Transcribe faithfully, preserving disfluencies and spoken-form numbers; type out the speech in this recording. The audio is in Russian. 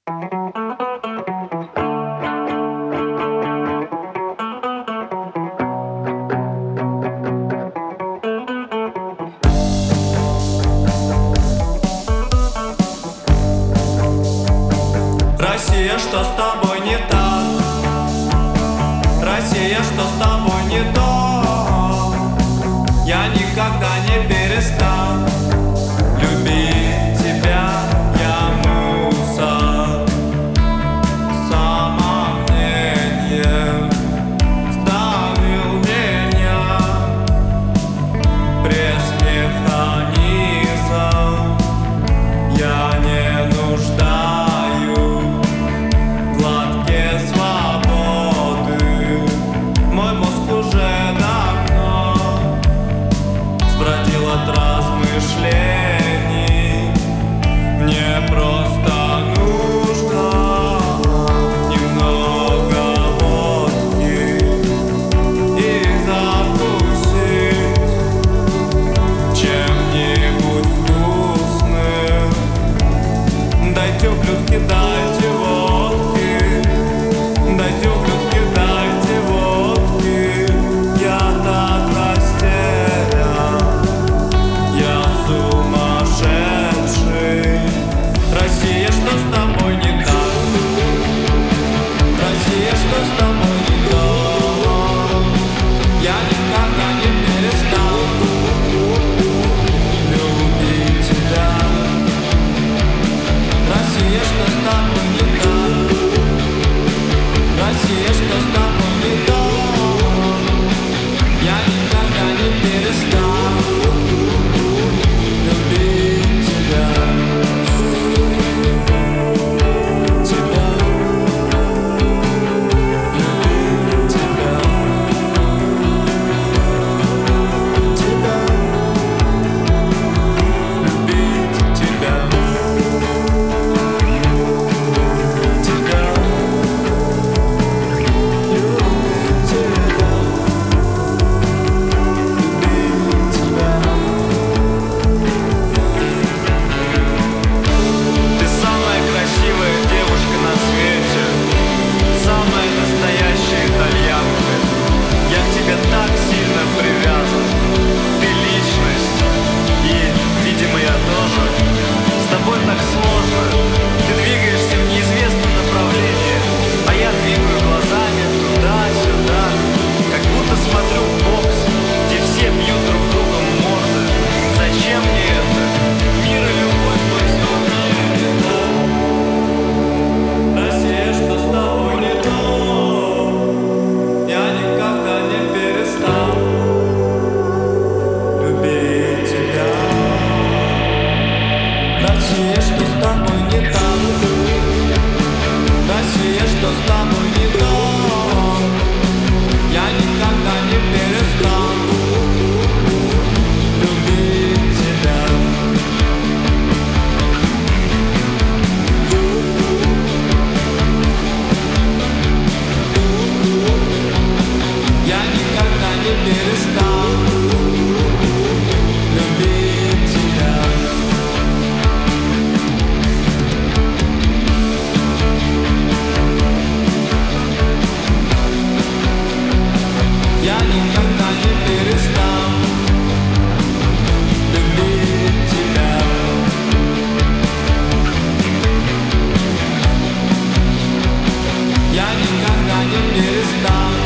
Россия, что с тобой не так? Россия, что с тобой не то? Я никогда не перестану любить тебя, я мусор. Самомнение сдавил меня, пресс-механизм. Я не нуждаюсь в глотке свободы. Мой мозг уже давно сбродил от размышлений. Мне просто нужно немного водки и закусить чем-нибудь вкусным. Дайте ублюдки, дайте водки, дайте ублюдки, дайте водки. Я так растерян, я сумасшедший. Россия, что с тобой не так? Россия, что с тобой не так? Я никогда не перестану любить тебя. Россия, что с тобой не так? Россия, что с тобой не так? Я никогда не перестану любить тебя. Тебя. Любить тебя. Тебя. Любить тебя. Ты самая красивая девушка на свете, самая настоящая итальянка. Я к тебе так сильно привязан. Ты личность, и, видимо, я тоже. С тобой так сложно. Ты двигаешься в неизвестном направлении, а я двигаю глазами туда-сюда, как будто смотрю в бокс, где все бьют друг друга в морды. Зачем мне это? Мир и любовь твой. Россия, что с тобой не то? Я никогда не перестану любить тебя. Россия, что с тобой не так? Россия, что с тобой не то? Я никогда не перестану любить тебя. Я никогда не перестану любить тебя. Я никогда не перестану любить тебя. Я никогда не перестану